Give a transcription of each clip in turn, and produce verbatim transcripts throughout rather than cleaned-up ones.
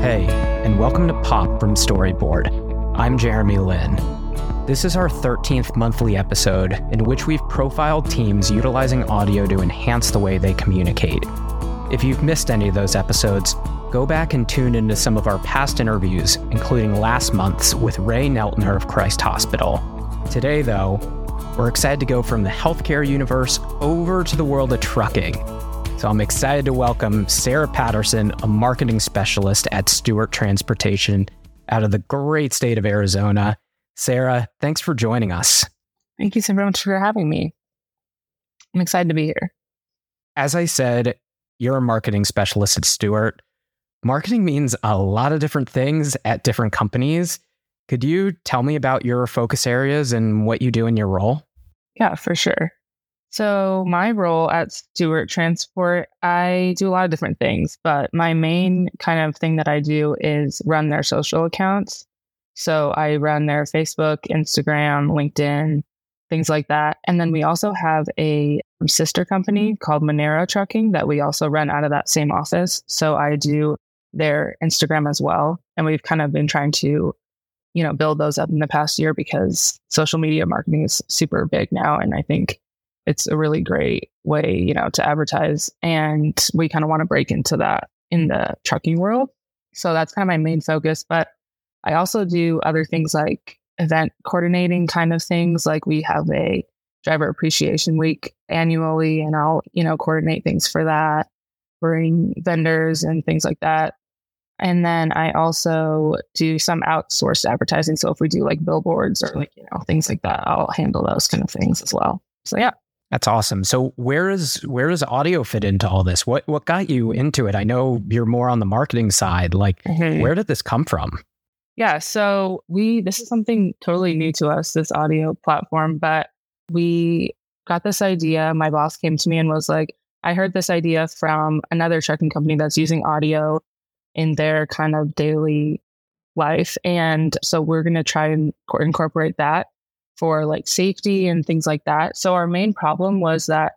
Hey, and welcome to Pop from Storyboard. I'm Jeremy Lin. This is our thirteenth monthly episode in which we've profiled teams utilizing audio to enhance the way they communicate. If you've missed any of those episodes, go back and tune into some of our past interviews, including last month's with Ray Neltner of Christ Hospital. Today, though, we're excited to go from the healthcare universe over to the world of trucking. So I'm excited to welcome Sarah Patterson, a marketing specialist at Stewart Transportation out of the great state of Arizona. Sarah, thanks for joining us. Thank you so very much for having me. I'm excited to be here. As I said, you're a marketing specialist at Stewart. Marketing means a lot of different things at different companies. Could you tell me about your focus areas and what you do in your role? Yeah, for sure. So my role at Stewart Transport, I do a lot of different things, but my main kind of thing that I do is run their social accounts. So I run their Facebook, Instagram, LinkedIn, things like that. And then we also have a sister company called Monero Trucking that we also run out of that same office. So I do their Instagram as well. And we've kind of been trying to, you know, build those up in the past year because social media marketing is super big now. And I think it's a really great way, you know, to advertise. And we kind of want to break into that in the trucking world. So that's kind of my main focus. But I also do other things like event coordinating kind of things. Like we have a driver appreciation week annually, and I'll, you know, coordinate things for that, bring vendors and things like that. And then I also do some outsourced advertising. So if we do like billboards or like, you know, things like that, I'll handle those kind of things as well. So yeah. That's awesome. So where is where does audio fit into all this? What what got you into it? I know you're more on the marketing side. Like, mm-hmm. Where did this come from? Yeah, so we this is something totally new to us, this audio platform, but we got this idea. My boss came to me and was like, I heard this idea from another trucking company that's using audio in their kind of daily life. And so we're going to try and incorporate that for like safety and things like that. So our main problem was that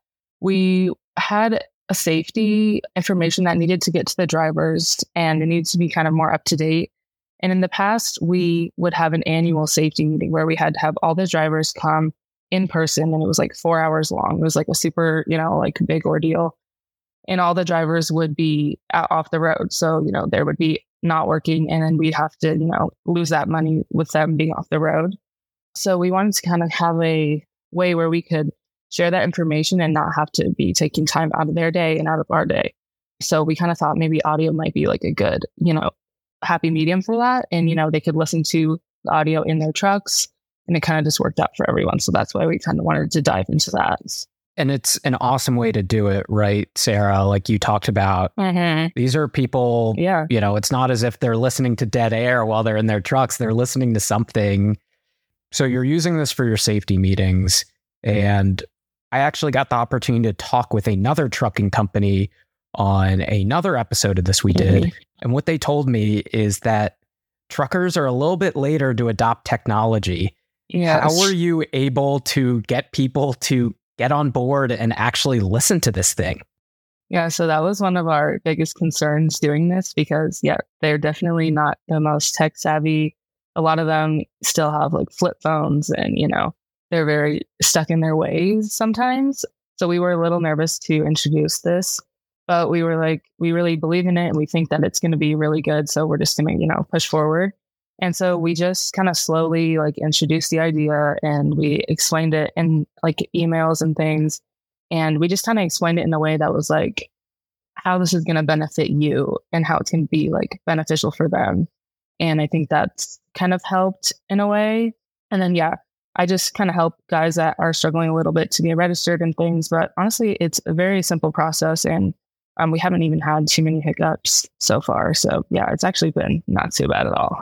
we had a safety information that needed to get to the drivers and it needs to be kind of more up to date. And in the past, we would have an annual safety meeting where we had to have all the drivers come in person, and it was like four hours long. It was like a super, you know, like big ordeal. And all the drivers would be out, off the road. So, you know, there would be not working, and then we'd have to, you know, lose that money with them being off the road. So we wanted to kind of have a way where we could share that information and not have to be taking time out of their day and out of our day. So we kind of thought maybe audio might be like a good, you know, happy medium for that. And, you know, they could listen to the audio in their trucks, and it kind of just worked out for everyone. So that's why we kind of wanted to dive into that. And it's an awesome way to do it, right, Sarah? Like you talked about, mm-hmm. These are people, yeah. You know, it's not as if they're listening to dead air while they're in their trucks. They're listening to something. So you're using this for your safety meetings. And I actually got the opportunity to talk with another trucking company on another episode of this we did. Mm-hmm. And what they told me is that truckers are a little bit later to adopt technology. Yes. How were you able to get people to get on board and actually listen to this thing? Yeah, so that was one of our biggest concerns doing this because, yeah, they're definitely not the most tech savvy. A lot of them still have like flip phones and, you know, they're very stuck in their ways sometimes. So we were a little nervous to introduce this, but we were like, we really believe in it and we think that it's going to be really good. So we're just going to, you know, push forward. And so we just kind of slowly like introduced the idea and we explained it in like emails and things. And we just kind of explained it in a way that was like how this is going to benefit you and how it can be like beneficial for them. And I think that's kind of helped in a way. And then, yeah, I just kind of help guys that are struggling a little bit to get registered and things. But honestly, it's a very simple process. And um, we haven't even had too many hiccups so far. So yeah, it's actually been not too bad at all.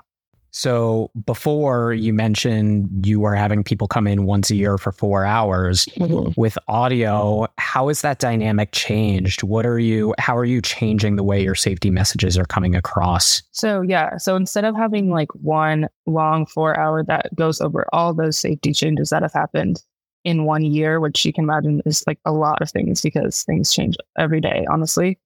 So before you mentioned you were having people come in once a year for four hours mm-hmm. with audio. How has that dynamic changed? What are you, how are you changing the way your safety messages are coming across? So, yeah. So instead of having like one long four hour that goes over all those safety changes that have happened in one year, which you can imagine is like a lot of things because things change every day, honestly.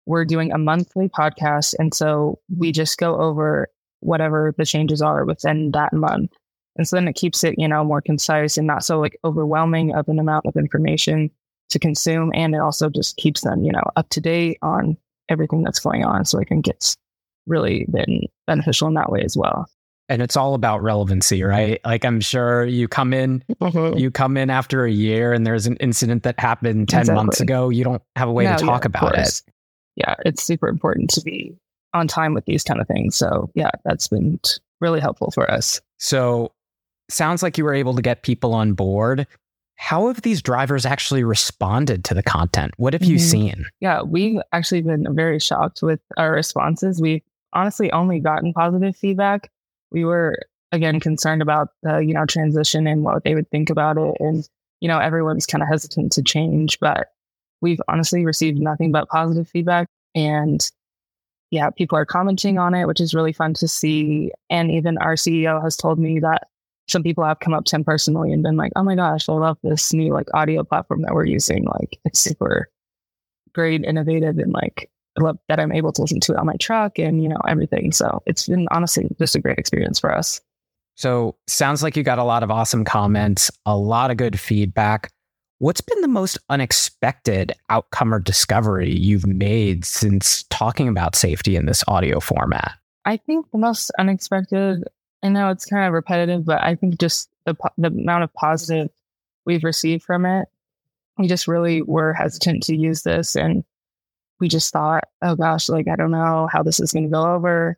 we're doing a monthly podcast. And so we just go over whatever the changes are within that month. And so then it keeps it, you know, more concise and not so like overwhelming of an amount of information to consume. And it also just keeps them, you know, up to date on everything that's going on. So I think it's really been beneficial in that way as well. And it's all about relevancy, right? Like I'm sure you come in, mm-hmm. you come in after a year and there's an incident that happened ten exactly. months ago. You don't have a way no, to talk yeah, about it. Yeah, it's super important to be on time with these kind of things. So yeah, that's been really helpful for us. So sounds like you were able to get people on board. How have these drivers actually responded to the content? What have mm-hmm. you seen? Yeah, we've actually been very shocked with our responses. We've honestly only gotten positive feedback. We were, again, concerned about the, you know, transition and what they would think about it. And, you know, everyone's kind of hesitant to change, but we've honestly received nothing but positive feedback. And yeah, people are commenting on it, which is really fun to see. And even our C E O has told me that some people have come up to him personally and been like, oh my gosh, I love this new like audio platform that we're using. Like it's super great, innovative, and like I love that I'm able to listen to it on my truck and, you know, everything. So it's been honestly just a great experience for us. So sounds like you got a lot of awesome comments, a lot of good feedback. What's been the most unexpected outcome or discovery you've made since talking about safety in this audio format? I think the most unexpected, I know it's kind of repetitive, but I think just the the amount of positive we've received from it. We just really were hesitant to use this, and we just thought, oh gosh, like I don't know how this is going to go over,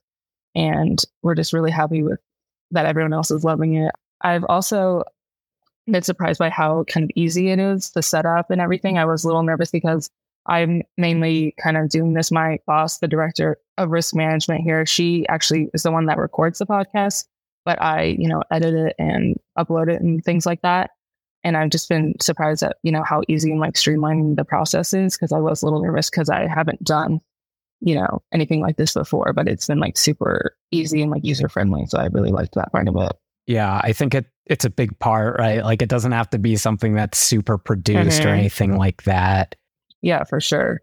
and we're just really happy with that everyone else is loving it. I've also been surprised by how kind of easy it is, the setup and everything. I was a little nervous because I'm mainly kind of doing this. My boss, the director of risk management here, she actually is the one that records the podcast, but I, you know, edit it and upload it and things like that. And I've just been surprised at, you know, how easy and like streamlining the process is, because I was a little nervous because I haven't done, you know, anything like this before, but it's been like super easy and like user friendly. So I really liked that part of it. Yeah, I think it it's a big part, right? Like it doesn't have to be something that's super produced mm-hmm. or anything like that. Yeah, for sure.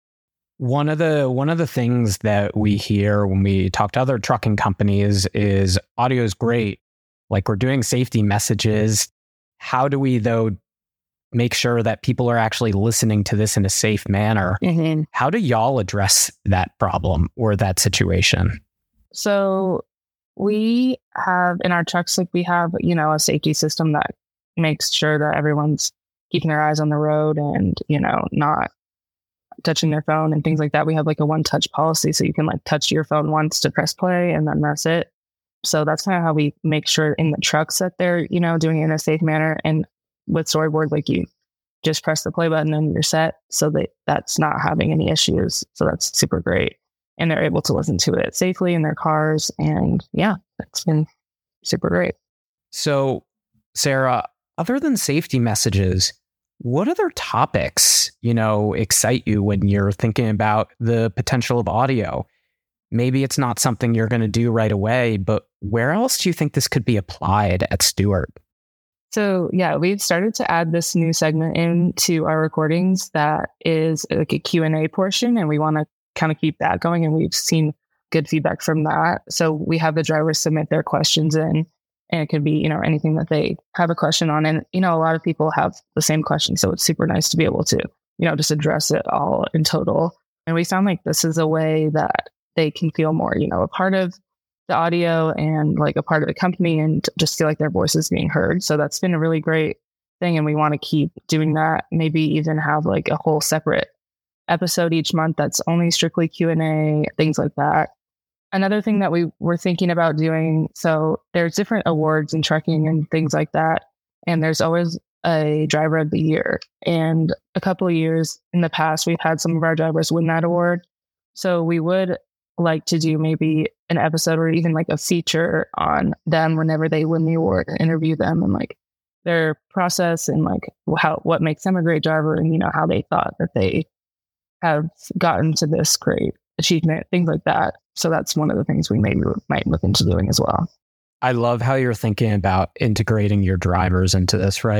One of the one of the things that we hear when we talk to other trucking companies is audio is great. Like we're doing safety messages. How do we, though, make sure that people are actually listening to this in a safe manner? Mm-hmm. How do y'all address that problem or that situation? So we have in our trucks, like we have, you know, a safety system that makes sure that everyone's keeping their eyes on the road and, you know, not touching their phone and things like that. We have like a one touch policy. So you can like touch your phone once to press play and then that's it. So that's kind of how we make sure in the trucks that they're, you know, doing it in a safe manner. And with Storyboard, like you just press the play button and you're set. So that that's not having any issues. So that's super great. And they're able to listen to it safely in their cars. And yeah, it's been super great. So Sarah, other than safety messages, what other topics, you know, excite you when you're thinking about the potential of audio? Maybe it's not something you're going to do right away, but where else do you think this could be applied at Stewart? So yeah, we've started to add this new segment into our recordings that is like a Q and A portion, and we want to kind of keep that going. And we've seen good feedback from that. So we have the drivers submit their questions in, and it could be, you know, anything that they have a question on. And, you know, a lot of people have the same question. So it's super nice to be able to, you know, just address it all in total. And we sound like this is a way that they can feel more, you know, a part of the audio and like a part of the company and just feel like their voice is being heard. So that's been a really great thing. And we want to keep doing that. Maybe even have like a whole separate episode each month that's only strictly Q and A, things like that. Another thing that we were thinking about doing, so there's different awards in trucking and things like that. And there's always a driver of the year. And a couple of years in the past, we've had some of our drivers win that award. So we would like to do maybe an episode or even like a feature on them whenever they win the award and interview them and like their process and like how, what makes them a great driver and, you know, how they thought that they have gotten to this great achievement, things like that. So that's one of the things we maybe might look into doing as well. I love how you're thinking about integrating your drivers into this, right?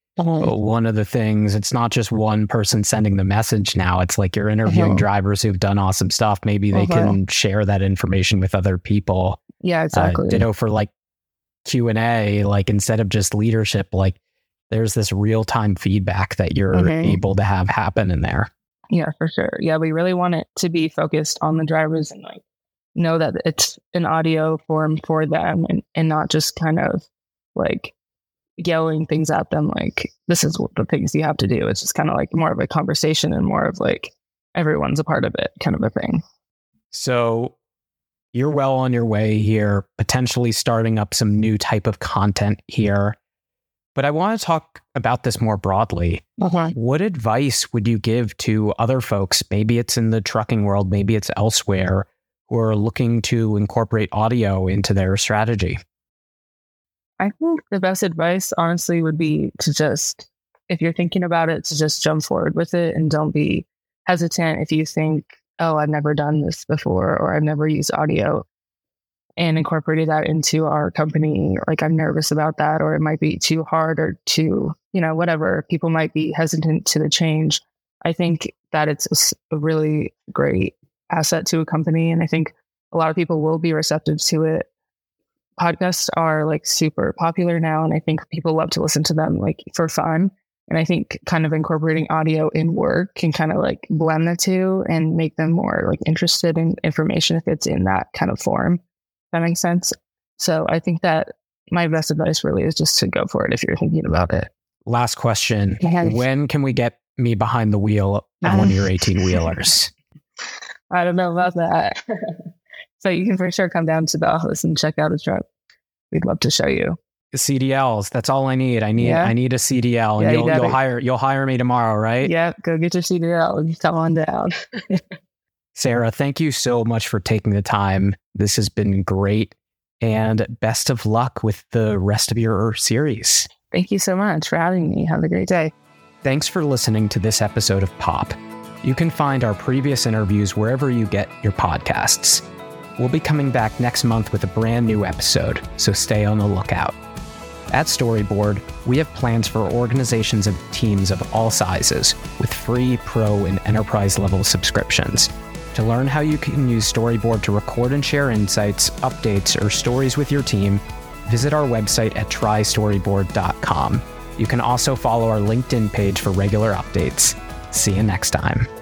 uh-huh. one of the things, it's not just one person sending the message now. It's like you're interviewing uh-huh. drivers who've done awesome stuff. Maybe they uh-huh. can share that information with other people. Yeah, exactly. Uh, ditto for like Q and A, like instead of just leadership, like there's this real-time feedback that you're uh-huh. able to have happen in there. Yeah, for sure. Yeah, we really want it to be focused on the drivers and like know that it's an audio form for them and, and not just kind of like yelling things at them like this is what the things you have to do. It's just kind of like more of a conversation and more of like everyone's a part of it kind of a thing. So you're well on your way here, potentially starting up some new type of content here. But I want to talk about this more broadly. Uh-huh. What advice would you give to other folks? Maybe it's in the trucking world, maybe it's elsewhere, who are looking to incorporate audio into their strategy? I think the best advice, honestly, would be to just, if you're thinking about it, to just jump forward with it and don't be hesitant if you think, oh, I've never done this before or I've never used audio and incorporated that into our company. Like I'm nervous about that, or it might be too hard or too, you know, whatever. People might be hesitant to the change. I think that it's a really great asset to a company. And I think a lot of people will be receptive to it. Podcasts are like super popular now. And I think people love to listen to them like for fun. And I think kind of incorporating audio in work can kind of like blend the two and make them more like interested in information if it's in that kind of form. That makes sense. So I think that my best advice really is just to go for it if you're thinking about it. Last question. Yes. When can we get me behind the wheel of one of your eighteen wheelers? I don't know about that. So you can for sure come down to Bauhaus and check out a truck. We'd love to show you. C D Ls. That's all I need. I need yeah. I need a C D L. And yeah, you'll, you you'll hire you'll hire me tomorrow, right? Yeah, go get your C D L and come on down. Sarah, thank you so much for taking the time. This has been great. And best of luck with the rest of your series. Thank you so much for having me. Have a great day. Thanks for listening to this episode of Pop. You can find our previous interviews wherever you get your podcasts. We'll be coming back next month with a brand new episode, so stay on the lookout. At Storyboard, we have plans for organizations and teams of all sizes with free, pro, and enterprise level subscriptions. To learn how you can use Storyboard to record and share insights, updates, or stories with your team, visit our website at try storyboard dot com. You can also follow our LinkedIn page for regular updates. See you next time.